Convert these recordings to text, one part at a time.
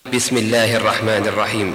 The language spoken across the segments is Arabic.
بسم الله الرحمن الرحيم.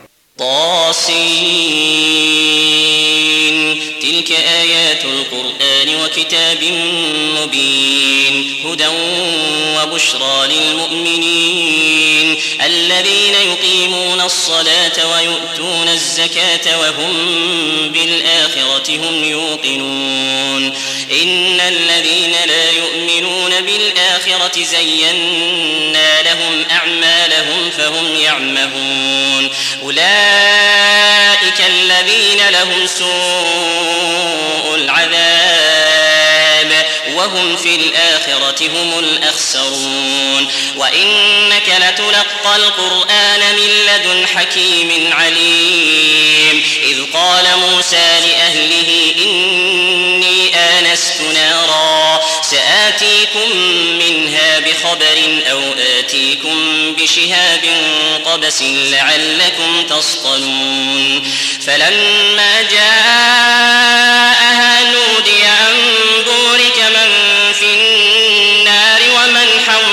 طاسين. تلك آيات القرآن وكتاب مبين هدى وبشرى للمؤمنين الذين يقيمون الصلاة ويؤتون الزكاة وهم بالآخرة هم يوقنون. إن الذين لا يؤمنون بالآخرة زينا لهم أعمالهم فهم يعمهون. أولئك الذين لهم سوء العذاب وهم في الآخرة هم الأخسرون. وإنك لتلقى القرآن من لدن حكيم عليم. إذ قال موسى لأهله إني آنست نارا سآتيكم منها بخبر أو آتيكم بشهاب قبس لعلكم تصطلون. فلما جاءها نودي أن بورك من في النار ومن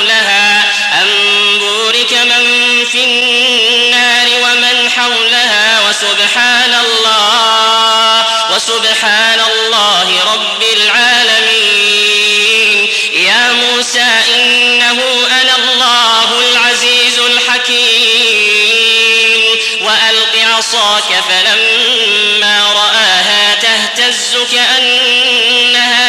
حولها وسبحان الله رب العالمين. يا موسى إنه أنا الله العزيز الحكيم. وألق عصاك فلما رآها تهتز كأنها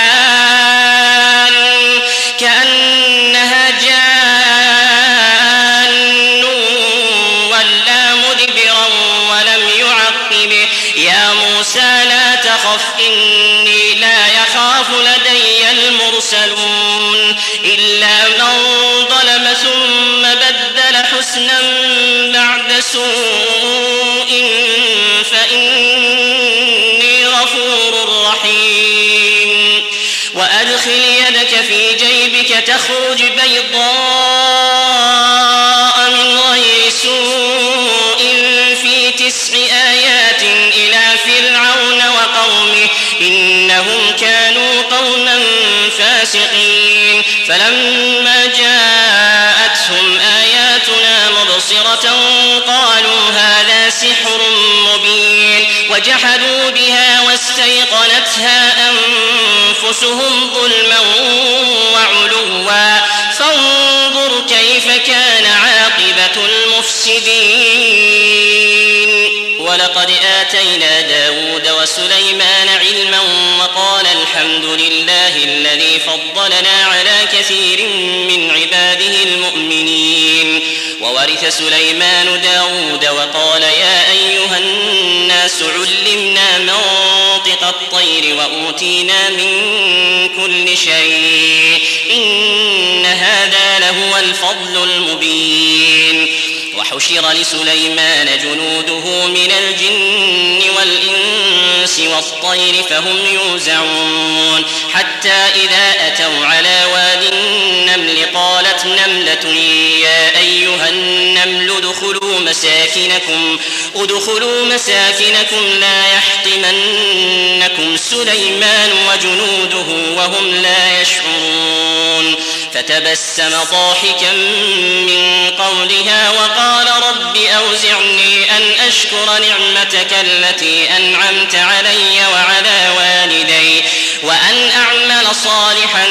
جان ولا مدبرا ولم يعقب. يا موسى لا تخف إني لا يخاف لدي المرسلون. إلا من ظلم ثم بدل حسنا بعد سوء فإني غفور رحيم. وأدخل يدك في جيبك تخرج بيضاء من غير سوء في 9 آيات إلى فرعون وقومه إنهم كانوا قوما فاسقين. فلما جاءتهم آياتنا مبصرة قالوا هذا سحر مبين. وجحدوا بها واستيقنتها أنفسهم ظلما وعلوا فانظر كيف كان عاقبة المفسدين. ولقد آتينا داود وسليمان علما وقال الحمد لله الذي فضلنا على كثير من عباده المؤمنين. وورث سليمان داود وقال يا أيها الناس علمنا منطق الطير وأوتينا من كل شيء إن هذا لهو الفضل المبين. وحشر لسليمان جنوده من الجن والإنس والطير فهم يوزعون. حتى إذا أتوا على وادي النمل قالت نملة يا أيها النمل ادخلوا مساكنكم لا يحطمنكم سليمان وجنوده وهم لا يشعرون. فتبسم ضاحكا من قولها وقال رب أوزعني أن أشكر نعمتك التي أنعمت علي وعلى والدي وأن أعمل صالحا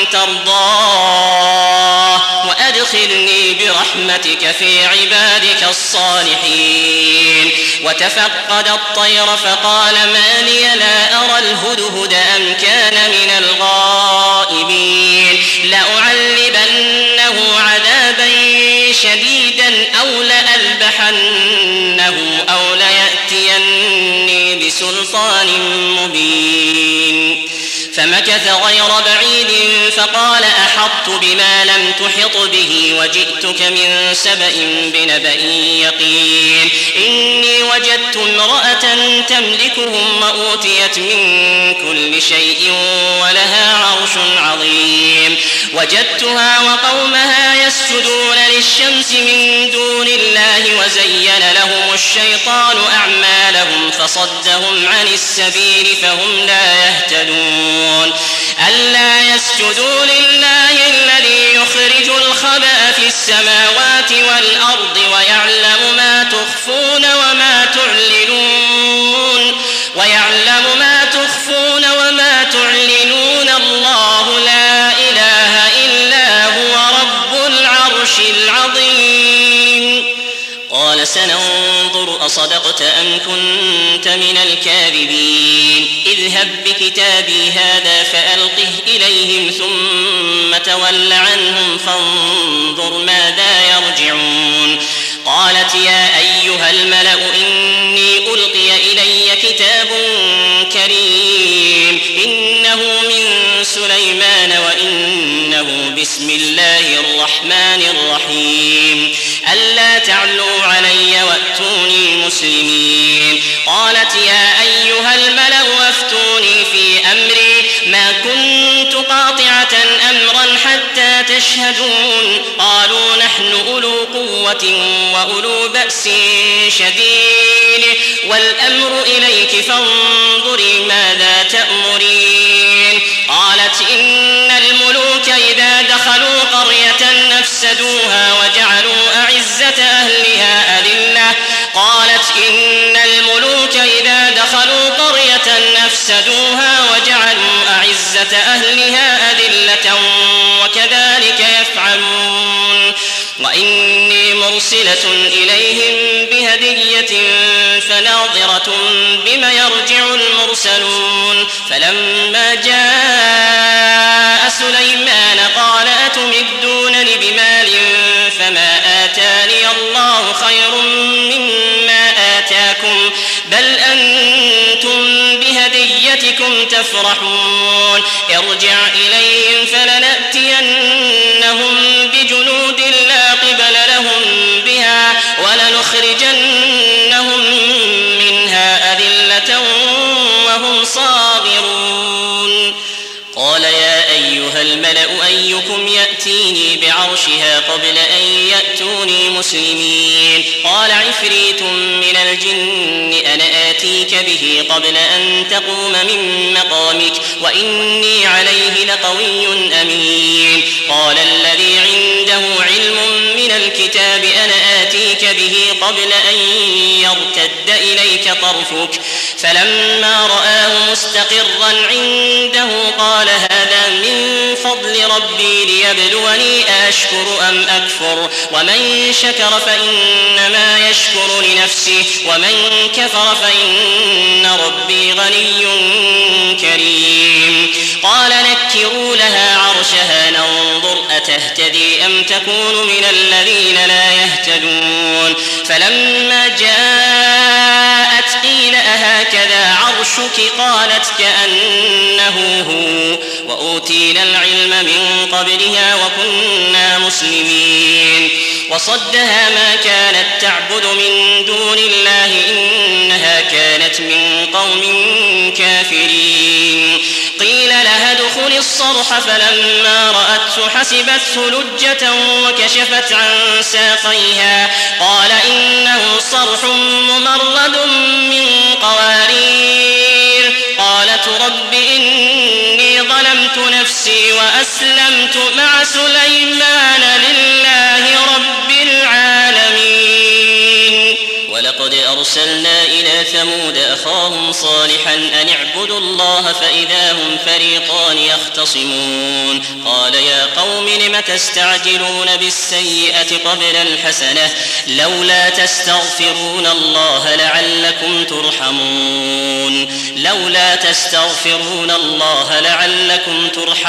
ترضاه وأدخلني برحمتك في عبادك الصالحين. وتفقد الطير فقال ما لي لا أرى الهدهد أم كان من الغائبين. لأعذبنه عذابا شديدا أو لأذبحنه أو ليأتيني بسلطان مبين. فمكث غير بعيد فقال أحطت بما لم تحط به وجئتك من سبأ بنبأ يقين. إني وجدت امرأة تملكهم وأوتيت من كل شيء ولها عرش عظيم. وجدتها وقومها يسجدون للشمس من دون الله وزين لهم الشيطان أعمالهم فصدهم عن السبيل فهم لا يهتدون. ألا يسجدوا لله الذي يخرج الخبأ في السماوات والأرض ويعلم ما تخفون وما تعلنون الله لا إله إلا هو رب العرش العظيم. قال سننظر أصدقت أم كنت من الكاذبين اذهب بكتابي هذا فألقه إليهم ثم تول عنهم فانظر ماذا يرجعون. قالت يا أيها الملأ إني ألقي إلي كتاب كريم إنه من سليمان وإنه بسم الله الرحمن الرحيم ألا تعلوا علي وأتوني مسلمين. قالت يا أيها الملأ أفتوني في أمري ما كنت قاطعة أمرا حتى تشهدون. قالوا نحن أولو قوة وأولو بأس شديد والأمر إليك فانظري ماذا تأمرين. قالت إن الملوك إذا دخلوا قرية نفسدوها وجعلوا أعزة أهلها أذلة. قالت إن الملوك إذا دخلوا قرية نفسدوها وجعلوا أعزة أهلها أذلة وكذلك يفعلون. وإني مرسلة إليهم بهدية فناظرة بما يرجع المرسلون. فلما جاء سليمان قال أتمدونني بمال فما آتاني الله خير مما آتاكم بل أنتم بهديتكم تفرحون. ارجع إليهم فلنأتينهم بجنود لا قبل لهم بها ولنخرجنهم منها أذلة وهم صاغرون. قال يا أيها الملأ أيكم يأتيني بعرشها قبل أن يأتوني مسلمين. قال عفريت من الجن أنا آتيك به قبل أن تقوم من مقامك وإني عليه لقوي أمين. قال الذي عنده علم من الكتاب أنا آتيك به قبل أن يرتد إليك طرفك فلما رآه مستقرا عنده قال هذا من فضل ربي ليبلوني أشكر أم أكفر ومن شكر فإنما يشكر لنفسه ومن كفر فإن ربي غني كريم. قال نكروا لها عرشها ننظر أتهتدي أم تكون من الذين لا يهتدون. فلما جاءت قيل أهكذا عرشك قالت كأنه هو وأوتينا العلم من قبلها وكنا مسلمين. وصدها ما كانت تعبد من دون الله إنها كانت من قوم كافرين. قيل لها ادخل الصرح فلما رأته حسبته لجة وكشفت عن ساقيها قال إنه صرح ممرد من قوارير. قالت رب إني ظلمت نفسي وأسلمت مع سليمان لله رب العالمين. ولقد أرسلنا إلى ثمود أخاهم صالحا أن اعبدوا الله فإذا هم فريقان يختصمون. قال يا قوم لم تستعجلون بالسيئة قبل الحسنة لولا تستغفرون الله لعلكم ترحمون. لولا تستغفرون الله لعلكم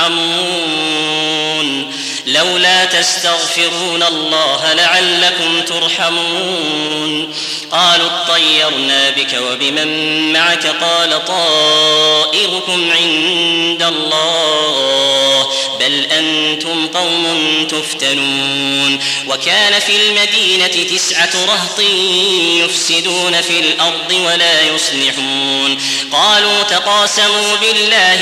ترحمون. لولا تستغفرون الله لعلكم ترحمون. قالوا اطيرنا بك وبمن معك قال طائركم عند الله بل أنتم قوم تفتنون. وكان في المدينة 9 رهط يفسدون في الأرض ولا يصلحون. قالوا تقاسموا بالله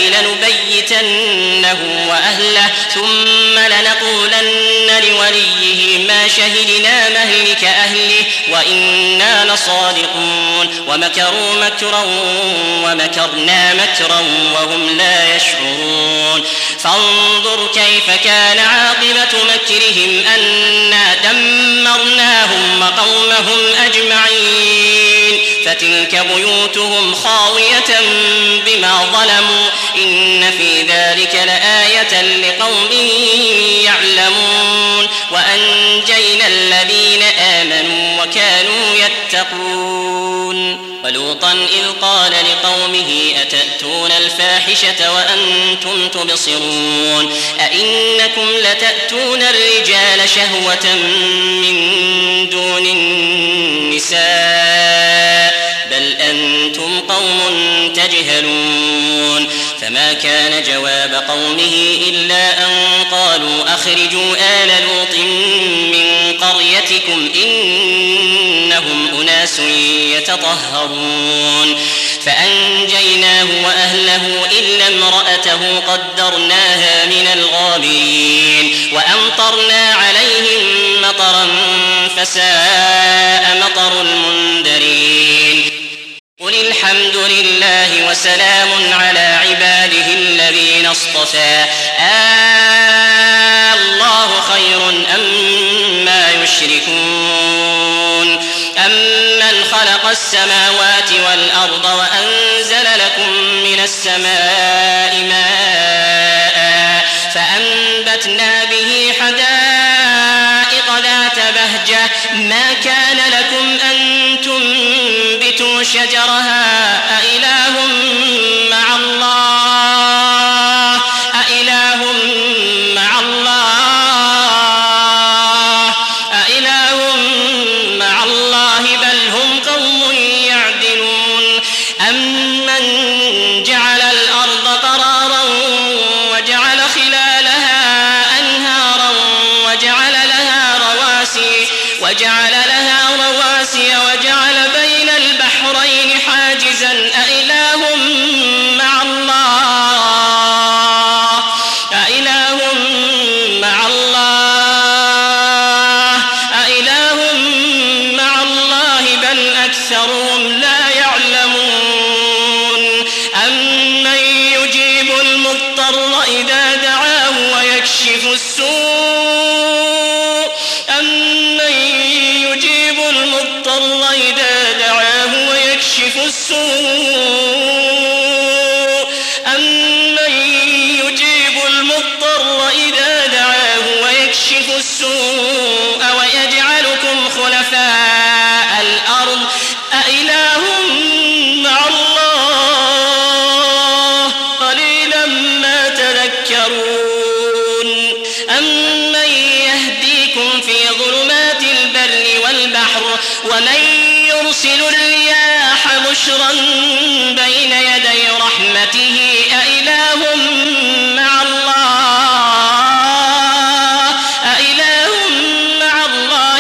لنبيتنه وأهله ثم لنقولن لوليه ما شهدنا مهلك أهله وإنا لصادقون. ومكروا مكرا ومكرنا مكرا وهم لا يشعرون. فانظر فانظر كيف كان عاقبة مكرهم أنا دمرناهم وقومهم أجمعين فتلك بيوتهم خاوية بما ظلموا إن في ذلك لآية لقوم يعلمون وأنجينا الذين آمنوا وكانوا يتقون ولوطا إذ قال لقومه أتأتون الفاحشة وأنتم تبصرون أئنكم لتأتون الرجال شهوة من دون النساء بل أنتم قوم تجهلون فما كان جواب قومه إلا أن قالوا أخرجوا آل لوط من قريتكم إنهم أناس يتطهرون فأنجيناه وأهله إلا امرأته قدرناها من الغابرين وأمطرنا عليهم مطرا فساء مطر المنذرين قل الحمد لله وسلام على عباده الذين اصطفى الله خير أما يشركون أمن خلق السماوات والأرض وأنزل لكم من السماء ماء فأنبتنا به حدائق ذات بهجة ما كان لكم أن تنبتوا شجرها أإله مع الله بل هم قوم يعدلون أمن جعل الأرض قرارا وجعل خلالها أنهارا وجعل لها رواسي وجعل بين البحرين حاجزا أإله مع الله بل أكثرهم لا يعلمون أمن يجيب المضطر إذا دعاه ويكشف السوء ويجعلكم خلفاء الأرض أإله مع الله قليلا ما تذكرون أمن يهديكم في ظلمات البر والبحر ومن يرسل الرياح بشرا بين يدي رحمته أإله مع الله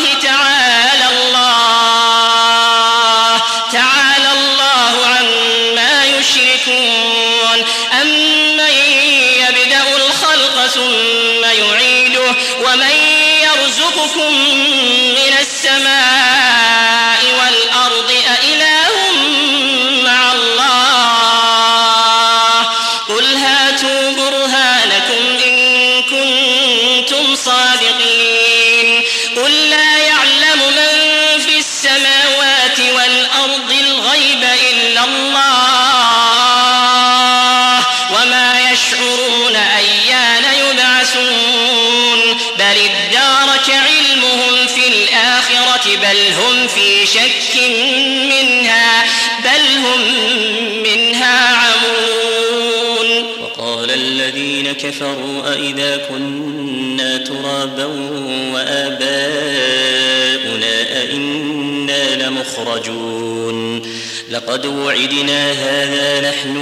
تعالى الله عما يشركون أمن يبدأ الخلق ثم يعيده ومن يرزقكم من السماء والأرض أإله مع الله قل هاتوا برهانكم إن كنتم صادقين قل لا يعلم من في السماوات والأرض الغيب إلا الله وما يشعرون أيان يبعثون بل ادارك علمهم في الآخرة بل هم في شك منها عمون وقال الذين كفروا أئذا كنا ترابا وآباؤنا أئنا لمخرجون لقد وعدنا هذا نحن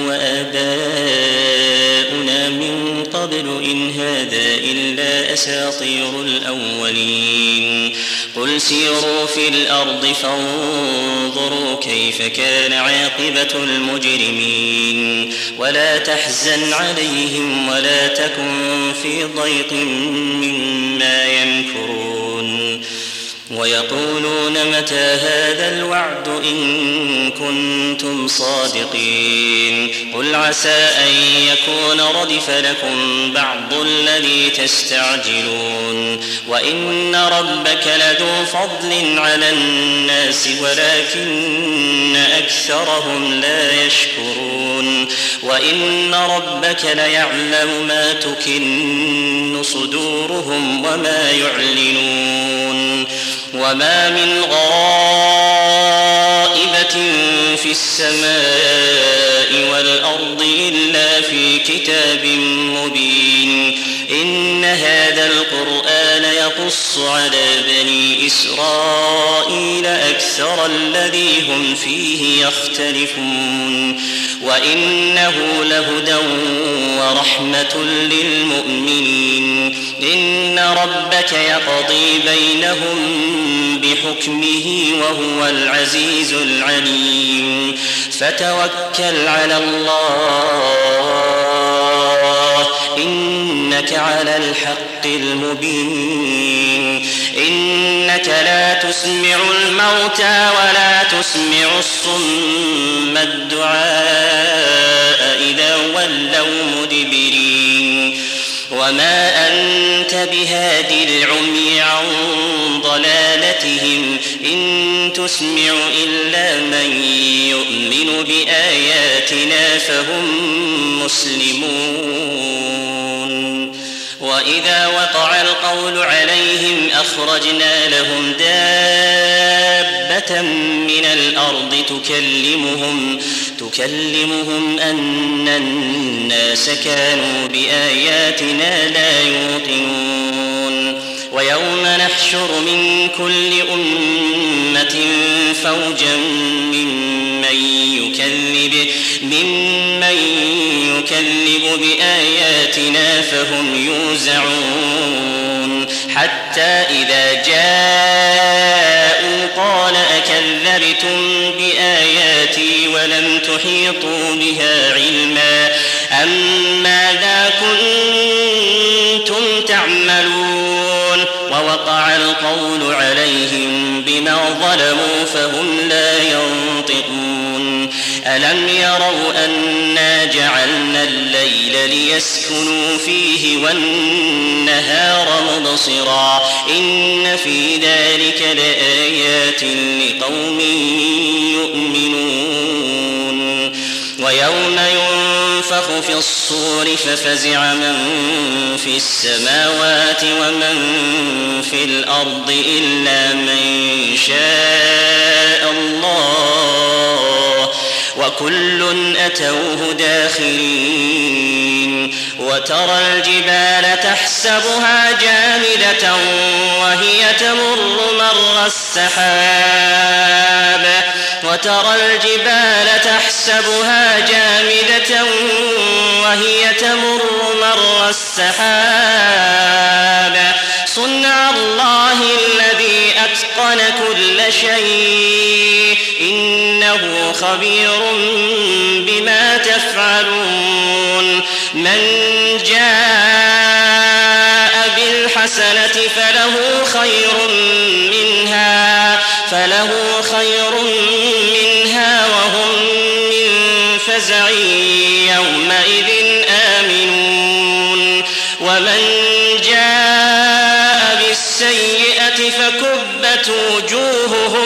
وآباؤنا من قبل إن هذا إلا أساطير الأولين قل سيروا في الأرض فانظروا كيف كان عاقبة المجرمين ولا تحزن عليهم ولا تكن في ضيق مما يمكرون ويقولون متى هذا الوعد إن كنتم صادقين قل عسى أن يكون ردف لكم بعض الذي تستعجلون وإن ربك لذو فضل على الناس ولكن أكثرهم لا يشكرون وإن ربك ليعلم ما تكن صدورهم وما يعلنون وما من غائبة في السماء والأرض إلا في كتاب مبين إن هذا القرآن يقص على بني إسرائيل أكثر الذي هم فيه يختلفون وإنه لهدى ورحمة للمؤمنين إن ربك يقضي بينهم بحكمه وهو العزيز العليم فتوكل على الله إنك على الحق المبين إنك لا تسمع الموتى ولا تسمع الصم الدعاء إذا ولوا مدبرين وما أنت بهادي العمي عن ضلالتهم إن تسمع إلا من يؤمن بآياتنا فهم مسلمون وإذا وقع القول عليهم أخرجنا لهم دابة من الأرض تكلمهم أن الناس كانوا بآياتنا لا يوقنون ويوم نحشر من كل أمة فوجا ممن يكذب بآياتنا فهم يوزعون حتى إذا جاءوا قال أكذبتم بآياتي ولم تحيطوا بها علما أم ماذا كنتم تعملون ووقع القول عليهم بما ظلموا فهم لا ينطقون ألم يروا أنا جعلنا الليل ليسكنوا فيه والنهار مبصرا إن في ذلك لآيات لقوم يؤمنون ويوم ينفخ في الصور ففزع من في السماوات ومن في الأرض إلا من شاء الله وكل أتوه داخرين وترى الجبال تحسبها جامدة وهي تمر مر السحاب وترى الجبال تحسبها جامدة وهي تمر مر السحاب صنع الله الذي أتقن كل شيء إنه خبير بما تفعلون من جاء بالحسنة فله خير منها وهم من فزع يومئذ آمنون ومن جاء بالسيئة فكبت وجوههم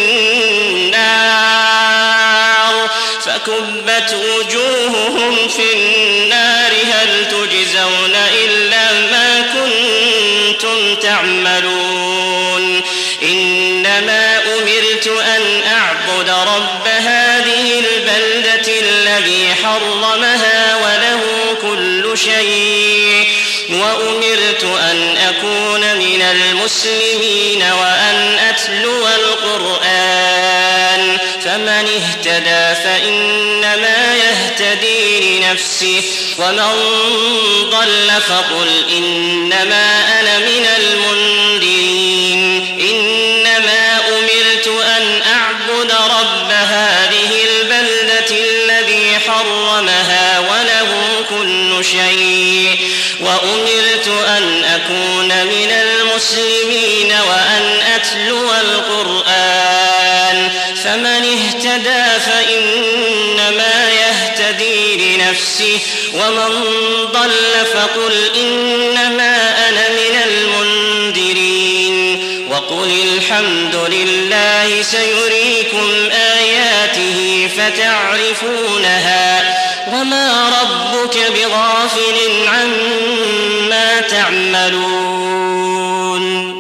في النار هل تجزون إلا ما كنتم تعملون إنما أمرت أن أعبد رب هذه البلدة الذي حرمها وله كل شيء وأمرت أن أكون من المسلمين وأن أتلو القرآن فمن اهتدى فإنما يهتدي لنفسه ومن ضل فقل إنما أنا من المنذرين إنما أمرت أن أعبد رب هذه البلدة الذي حرمها وله كل شيء وأمرت أن أكون من المسلمين وأن أتلو القرآن فمن اهتدى فإنما يهتدي لنفسه ومن ضل فقل إنما أنا من المنذرين وقل الحمد لله سيريكم آياته فتعرفونها وما ربك بغافل عما تعملون